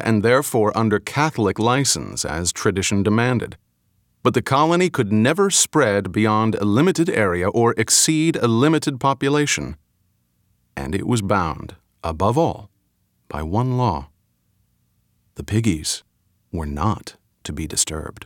and therefore under Catholic license as tradition demanded. But the colony could never spread beyond a limited area or exceed a limited population. And it was bound, above all, by one law. The piggies were not to be disturbed.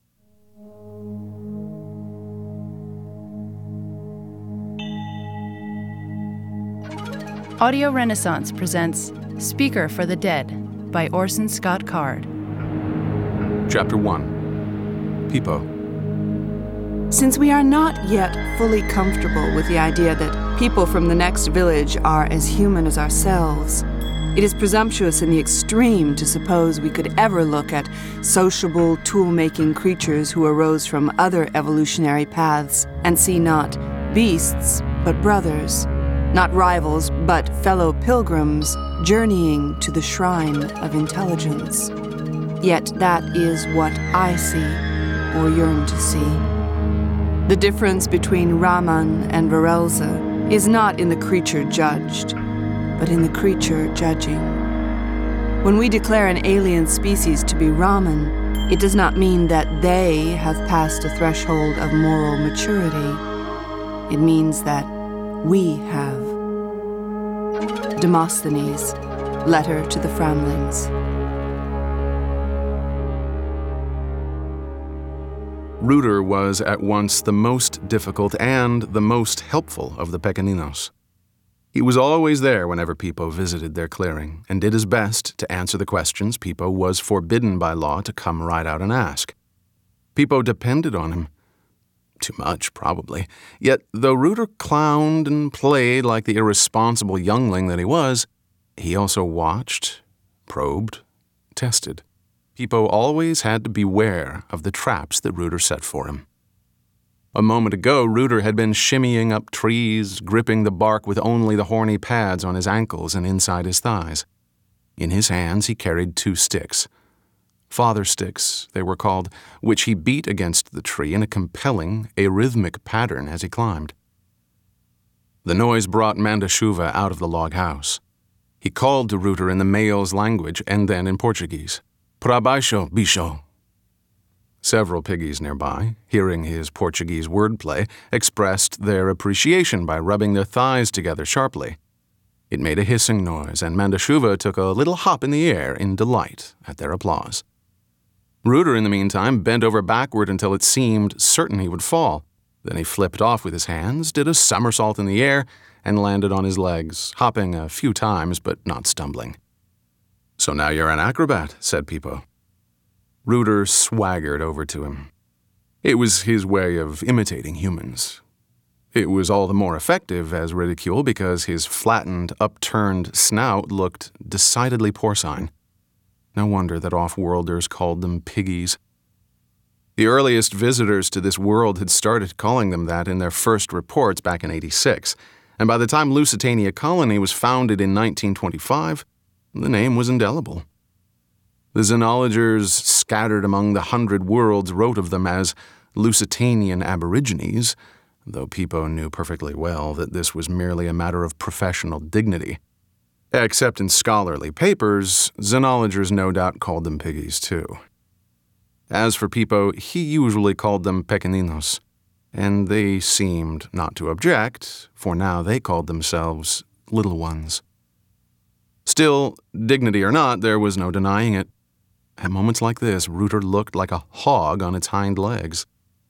Audio Renaissance presents Speaker for the Dead by Orson Scott Card. Chapter 1. Peepo. Since we are not yet fully comfortable with the idea that people from the next village are as human as ourselves, it is presumptuous in the extreme to suppose we could ever look at sociable, tool-making creatures who arose from other evolutionary paths and see not beasts, but brothers, not rivals, but fellow pilgrims journeying to the shrine of intelligence. Yet that is what I see, or yearn to see. The difference between Raman and Varelza is not in the creature judged, but in the creature judging. When we declare an alien species to be Raman, it does not mean that they have passed a threshold of moral maturity. It means that we have. Demosthenes, Letter to the Framlings. Rooter was at once the most difficult and the most helpful of the Pequeninos. He was always there whenever Peepo visited their clearing and did his best to answer the questions Peepo was forbidden by law to come right out and ask. Peepo depended on him. Too much, probably. Yet, though Rooter clowned and played like the irresponsible youngling that he was, he also watched, probed, tested. Peepo always had to beware of the traps that Rooter set for him. A moment ago, Rooter had been shimmying up trees, gripping the bark with only the horny pads on his ankles and inside his thighs. In his hands he carried 2 sticks. Father sticks, they were called, which he beat against the tree in a compelling, arrhythmic pattern as he climbed. The noise brought Mandashuva out of the log house. He called to Rooter in the male's language and then in Portuguese. Pra baixo, bicho. Several piggies nearby, hearing his Portuguese wordplay, expressed their appreciation by rubbing their thighs together sharply. It made a hissing noise, and Mandashuva took a little hop in the air in delight at their applause. Rooter, in the meantime, bent over backward until it seemed certain he would fall. Then he flipped off with his hands, did a somersault in the air, and landed on his legs, hopping a few times but not stumbling. "So now you're an acrobat," said Peepo. Rooter swaggered over to him. It was his way of imitating humans. It was all the more effective as ridicule because his flattened, upturned snout looked decidedly porcine. No wonder that off-worlders called them piggies. The earliest visitors to this world had started calling them that in their first reports back in '86, and by the time Lusitania Colony was founded in 1925, the name was indelible. The xenologers scattered among the 100 worlds wrote of them as Lusitanian Aborigines, though Peepo knew perfectly well that this was merely a matter of professional dignity. Except in scholarly papers, xenologers no doubt called them piggies too. As for Peepo, he usually called them Pequeninos, and they seemed not to object, for now they called themselves little ones. Still, dignity or not, there was no denying it. At moments like this, Rooter looked like a hog on its hind legs.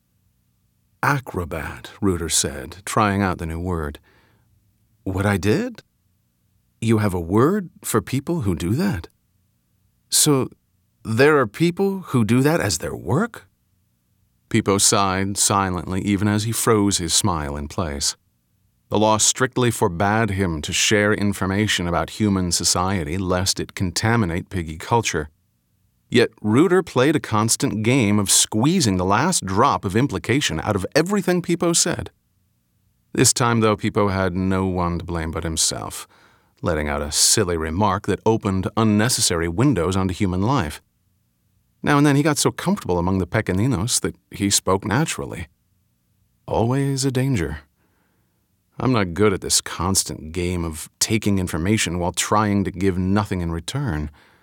"Acrobat," Rooter said, trying out the new word. "What I did? You have a word for people who do that? So there are people who do that as their work?" Peepo sighed silently even as he froze his smile in place. The law strictly forbade him to share information about human society lest it contaminate piggy culture. Yet Rooter played a constant game of squeezing the last drop of implication out of everything Peepo said. This time, though, Peepo had no one to blame but himself, letting out a silly remark that opened unnecessary windows onto human life. Now and then he got so comfortable among the Pequeninos that he spoke naturally. Always a danger. I'm not good at this constant game of taking information while trying to give nothing in return.